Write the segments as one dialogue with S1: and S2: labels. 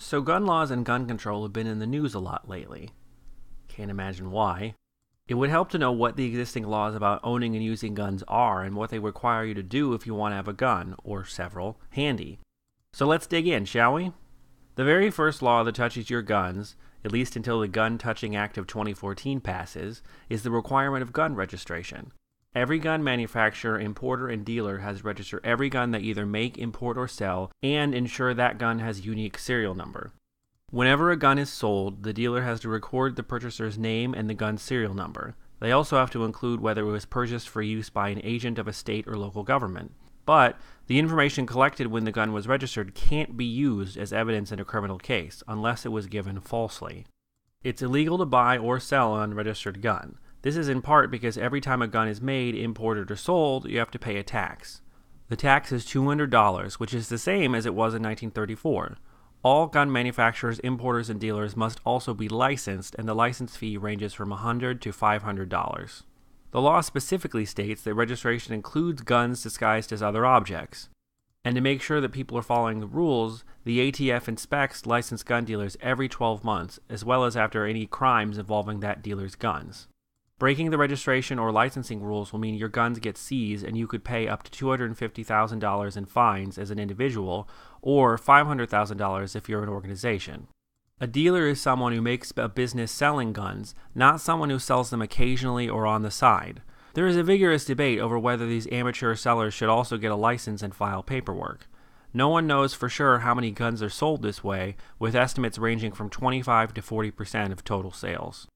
S1: So gun laws and gun control have been in the news a lot lately. Can't imagine why. It would help to know what the existing laws about owning and using guns are and what they require you to do if you want to have a gun, or several, handy. So let's dig in, shall we? The very first law that touches your guns, at least until the Gun Touching Act of 2014 passes, is the requirement of gun registration. Every gun manufacturer, importer, and dealer has to register every gun they either make, import, or sell, and ensure that gun has a unique serial number. Whenever a gun is sold, the dealer has to record the purchaser's name and the gun's serial number. They also have to include whether it was purchased for use by an agent of a state or local government. But the information collected when the gun was registered can't be used as evidence in a criminal case unless it was given falsely. It's illegal to buy or sell an unregistered gun. This is in part because every time a gun is made, imported, or sold, you have to pay a tax. The tax is $200, which is the same as it was in 1934. All gun manufacturers, importers, and dealers must also be licensed, and the license fee ranges from $100 to $500. The law specifically states that registration includes guns disguised as other objects. And to make sure that people are following the rules, the ATF inspects licensed gun dealers every 12 months, as well as after any crimes involving that dealer's guns. Breaking the registration or licensing rules will mean your guns get seized and you could pay up to $250,000 in fines as an individual, or $500,000 if you're an organization. A dealer is someone who makes a business selling guns, not someone who sells them occasionally or on the side. There is a vigorous debate over whether these amateur sellers should also get a license and file paperwork. No one knows for sure how many guns are sold this way, with estimates ranging from 25 to 40% of total sales.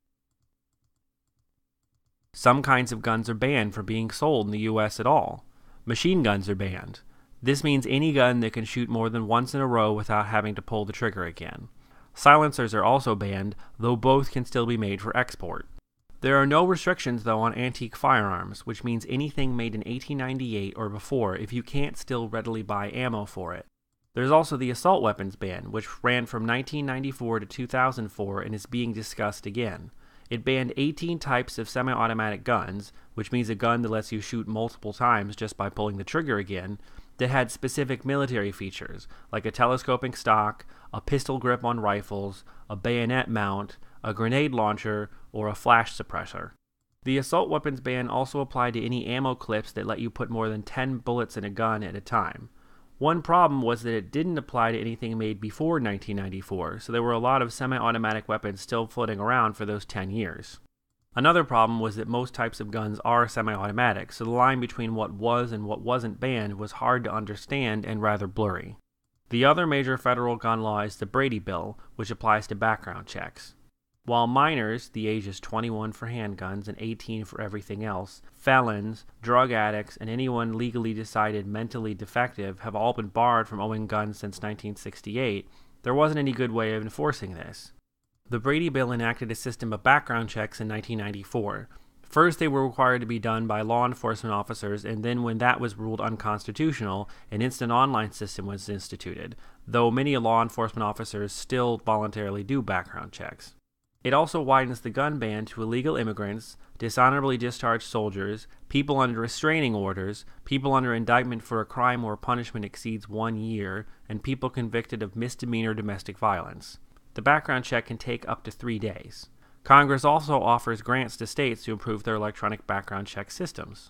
S1: Some kinds of guns are banned from being sold in the US at all. Machine guns are banned. This means any gun that can shoot more than once in a row without having to pull the trigger again. Silencers are also banned, though both can still be made for export. There are no restrictions, though, on antique firearms, which means anything made in 1898 or before if you can't still readily buy ammo for it. There's also the assault weapons ban, which ran from 1994 to 2004 and is being discussed again. It banned 18 types of semi-automatic guns, which means a gun that lets you shoot multiple times just by pulling the trigger again, that had specific military features, like a telescoping stock, a pistol grip on rifles, a bayonet mount, a grenade launcher, or a flash suppressor. The assault weapons ban also applied to any ammo clips that let you put more than 10 bullets in a gun at a time. One problem was that it didn't apply to anything made before 1994, so there were a lot of semi-automatic weapons still floating around for those 10 years. Another problem was that most types of guns are semi-automatic, so the line between what was and what wasn't banned was hard to understand and rather blurry. The other major federal gun law is the Brady Bill, which applies to background checks. While minors, the age is 21 for handguns and 18 for everything else, felons, drug addicts, and anyone legally decided mentally defective have all been barred from owning guns since 1968, there wasn't any good way of enforcing this. The Brady Bill enacted a system of background checks in 1994. First, they were required to be done by law enforcement officers, and then when that was ruled unconstitutional, an instant online system was instituted, though many law enforcement officers still voluntarily do background checks. It also widens the gun ban to illegal immigrants, dishonorably discharged soldiers, people under restraining orders, people under indictment for a crime where punishment exceeds 1 year, and people convicted of misdemeanor domestic violence. The background check can take up to 3 days. Congress also offers grants to states to improve their electronic background check systems.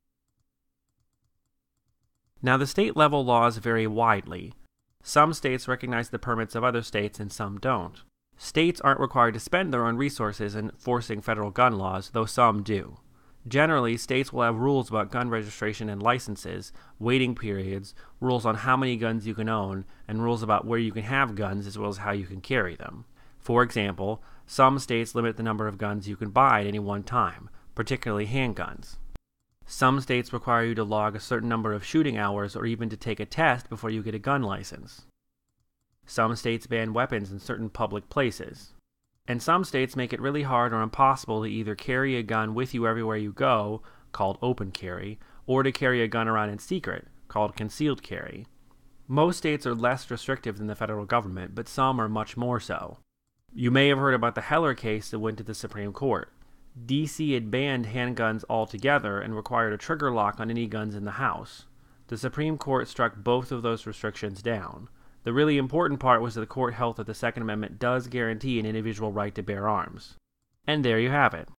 S1: Now, the state-level laws vary widely. Some states recognize the permits of other states and some don't. States aren't required to spend their own resources in enforcing federal gun laws, though some do. Generally, states will have rules about gun registration and licenses, waiting periods, rules on how many guns you can own, and rules about where you can have guns as well as how you can carry them. For example, some states limit the number of guns you can buy at any one time, particularly handguns. Some states require you to log a certain number of shooting hours or even to take a test before you get a gun license. Some states ban weapons in certain public places. And some states make it really hard or impossible to either carry a gun with you everywhere you go, called open carry, or to carry a gun around in secret, called concealed carry. Most states are less restrictive than the federal government, but some are much more so. You may have heard about the Heller case that went to the Supreme Court. D.C. had banned handguns altogether and required a trigger lock on any guns in the house. The Supreme Court struck both of those restrictions down. The really important part was that the court held that the Second Amendment does guarantee an individual right to bear arms. And there you have it.